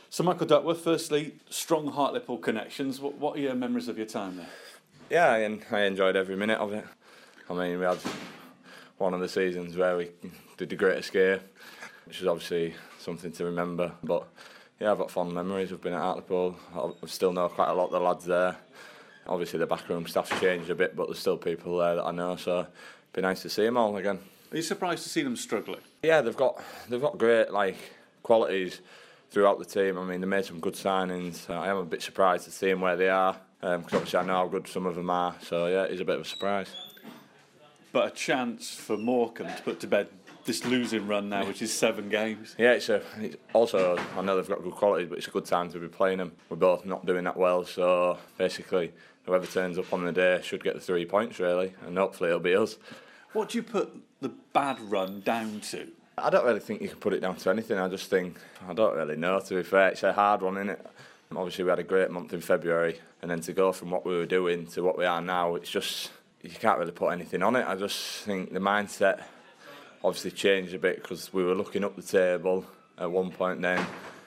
So, Michael Duckworth, firstly, strong Hartlepool connections. What are your memories of your time there? Yeah, and I enjoyed every minute of it. I mean, we had one of the seasons where we did the Great Escape, which is obviously something to remember. But yeah, I've got fond memories. I've been at Hartlepool. I still know quite a lot of the lads there. Obviously, the backroom staff's changed a bit, but there's still people there that I know. So it'd be nice to see them all again. Are you surprised to see them struggling? Yeah, they've got great qualities throughout the team. I mean, they made some good signings. I am a bit surprised to see them where they are, because obviously I know how good some of them are. So yeah, it's a bit of a surprise. But a chance for Morecambe to put to bed this losing run now, which is 7 games. Yeah, it's also, I know they've got good qualities, but it's a good time to be playing them. We're both not doing that well, so basically whoever turns up on the day should get the 3 points really, and hopefully it'll be us. What do you put the bad run down to? I don't really think you can put it down to anything. I just think, I don't really know, to be fair. It's a hard one, isn't it? Obviously we had a great month in February, and then to go from what we were doing to what we are now, it's just, you can't really put anything on it. I just think the mindset obviously changed a bit, because we were looking up the table at one point, then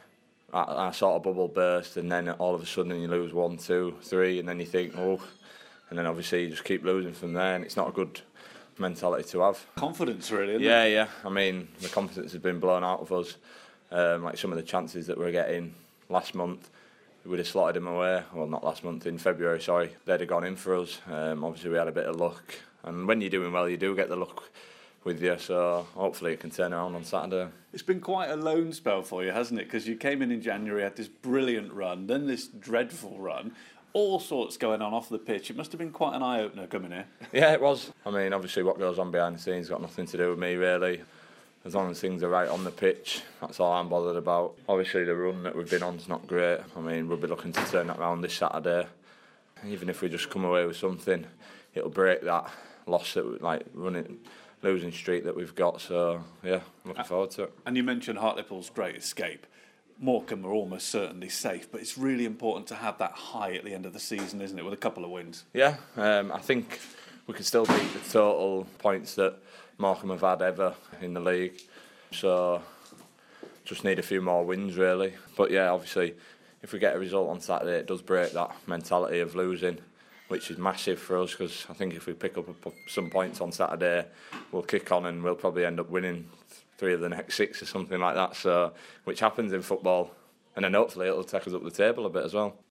our sort of bubble burst, and then all of a sudden you lose 1, 2, 3, and then you think, oh, and then obviously you just keep losing from there, and it's not a good mentality to have. Confidence, really, isn't it? it? Yeah. I mean, the confidence has been blown out of us. Like some of the chances that we're getting last month, we'd have slotted them away. Well, not last month, in February, sorry. They'd have gone in for us. Obviously, we had a bit of luck. And when you're doing well, you do get the luck with you. So hopefully it can turn around on Saturday. It's been quite a loan spell for you, hasn't it? Because you came in January, had this brilliant run, then this dreadful run. All sorts going on off the pitch. It must have been quite an eye-opener coming here. Yeah, it was. I mean, obviously what goes on behind the scenes got nothing to do with me, really. As long as things are right on the pitch, that's all I'm bothered about. Obviously the run that we've been on is not great. I mean, we'll be looking to turn that around this Saturday. Even if we just come away with something, it'll break that loss that losing streak that we've got. So yeah, looking forward to it. And you mentioned Hartlepool's Great Escape. Morecambe are almost certainly safe, but it's really important to have that high at the end of the season, isn't it, with a couple of wins? Yeah, I think we can still beat the total points that Morecambe have had ever in the league. So just need a few more wins, really. But yeah, obviously, if we get a result on Saturday, it does break that mentality of losing, which is massive for us, because I think if we pick up some points on Saturday, we'll kick on and we'll probably end up winning 3 of the next 6 or something like that. So, which happens in football, and then hopefully it'll take us up the table a bit as well.